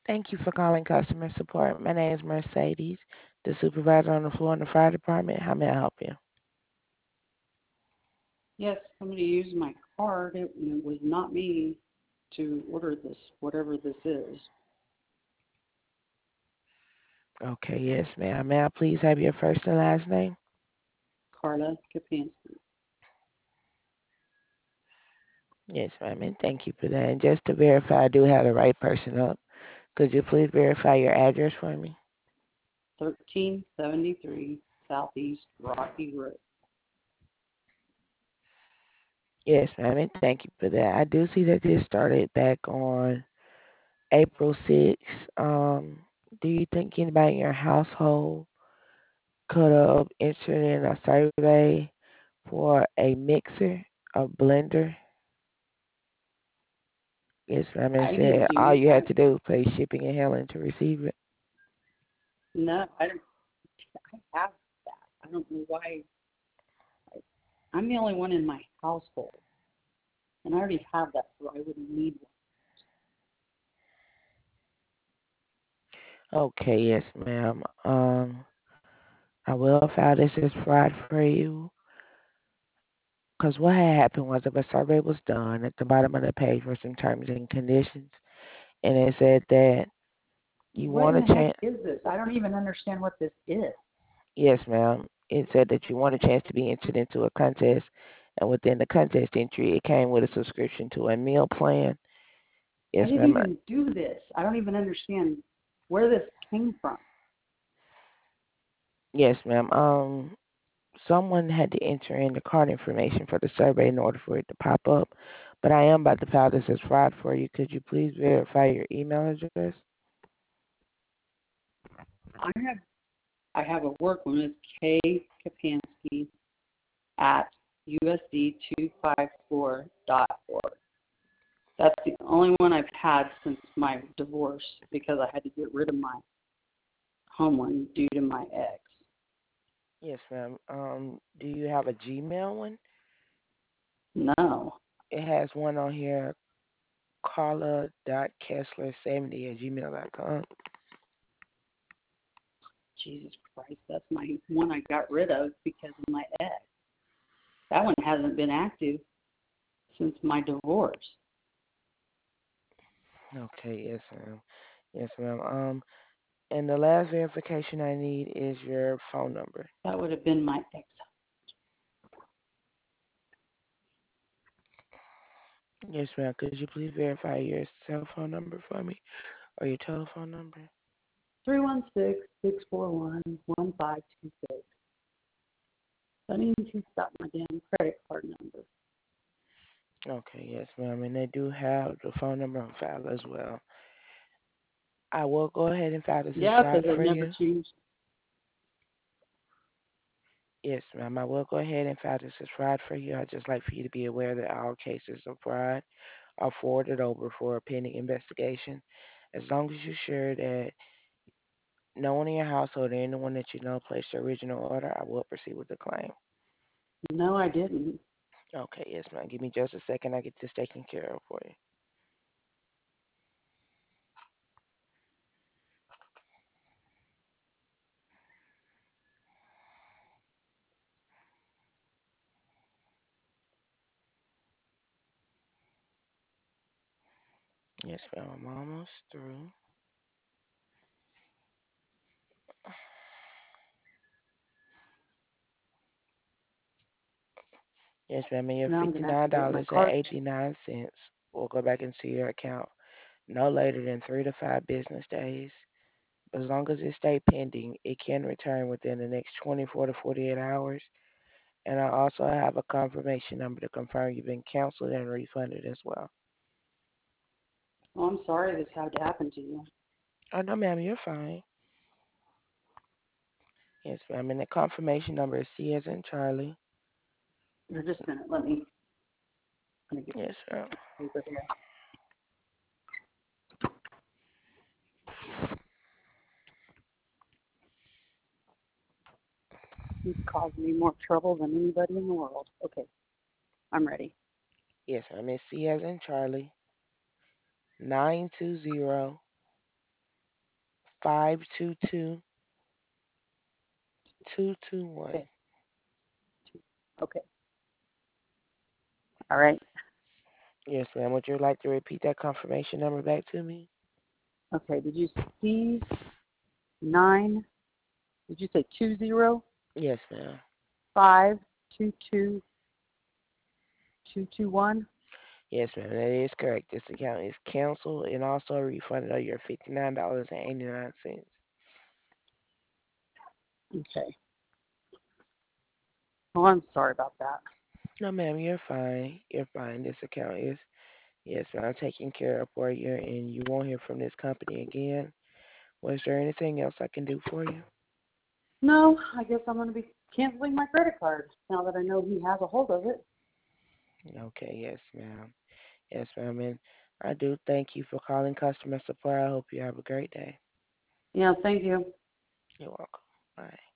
Thank you for calling customer support. My name is Mercedes, the supervisor on the floor in the fire department. How may I help you? Yes, somebody used my card. It was not me to order this, whatever this is. Okay, yes, ma'am. May I please have your first and last name? Carla Kapansky. Yes, ma'am, and thank you for that. And just to verify I do have the right person up, could you please verify your address for me? 1373 Southeast Rocky Road. Yes, ma'am, and thank you for that. I do see that this started back on April 6th. Do you think anybody in your household could have entered in a survey for a mixer, a blender? Yes, ma'am. It I didn't said do all it. you had to do was pay shipping and handling to receive it. No, I don't. I have that. I don't know why. I, I'm the only one in my household, and I already have that, so I wouldn't need Okay, yes, ma'am. I will file this as fraud for you. Because what had happened was if a survey was done, at the bottom of the page were some terms and conditions, and it said that you one. What want in the a heck chance. is this? I don't even understand what this is. Yes, ma'am. It said that you want a chance to be entered into a contest, and within the contest entry, it came with a subscription to a meal plan. I Yes, didn't ma'am. even do this. I don't even understand where this came from. Yes, ma'am. Someone had to enter in the card information for the survey in order for it to pop up. But I am about to file this as fraud for you. Could you please verify your email address? I have I have a work one. It's K Kapansky at USD254.org. That's the only one I've had since my divorce because I had to get rid of my home one due to my ex. Yes, ma'am. Do you have a Gmail one? No. It has one on here, carla.kessler70@gmail.com. Jesus Christ, that's my one I got rid of because of my ex. That one hasn't been active since my divorce. Okay, yes, ma'am. Yes, ma'am. And the last verification I need is your phone number. That would have been my ex. Yes, ma'am. Could you please verify your cell phone number for me or your telephone number? 316-641-1526. I need to stop my damn credit card number. Okay, yes, ma'am. And they do have the phone number on file as well. I will go ahead and file this as Yeah, fraud because it for never you. changed. Yes, ma'am. I will go ahead and file this as fraud for you. I'd just like for you to be aware that all cases of fraud are forwarded over for a pending investigation. As long as you're sure that no one in your household or anyone that you know placed the original order, I will proceed with the claim. No, I didn't. Okay, yes, ma'am. Give me just a second. I get this taken care of for you. Yes, ma'am. I'm almost through. Yes, ma'am. And your Now I'm going to have to get my card. $59.89 will go back into your account no later than 3 to 5 business days. As long as it stays pending, it can return within the next 24 to 48 hours. And I also have a confirmation number to confirm you've been canceled and refunded as well. Oh, I'm sorry this had to happen to you. Oh, no, ma'am, you're fine. Yes, ma'am. And the confirmation number is C as in Charlie. Here, just a minute. Let me get Yes, ma'am. this paper here. He's causing me more trouble than anybody in the world. Okay, I'm ready. Yes, ma'am. It's C as in Charlie. 920 522-221. Okay. Okay. All right. Yes, ma'am. Would you like to repeat that confirmation number back to me? Okay. Did you see 9? Did you say Yes, ma'am. 2052221? Yes, ma'am. That is correct. This account is canceled and also refunded of your $59.89. Okay. Well, I'm sorry about that. No, ma'am, you're fine. You're fine. This account is, yes, ma'am, I'm taking care of for you, and you won't hear from this company again. Was there anything else I can do for you? No, I guess I'm going to be canceling my credit card now that I know he has a hold of it. Okay, yes, ma'am. Yes, ma'am. And I do thank you for calling customer support. I hope you have a great day. Yeah, thank you. You're welcome. Bye.